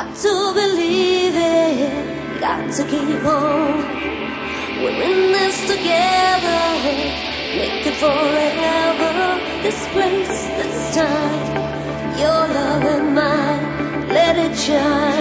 Got to believe it, got to keep on. We're in this together, make it forever. This place, this time, your love and mine, let it shine.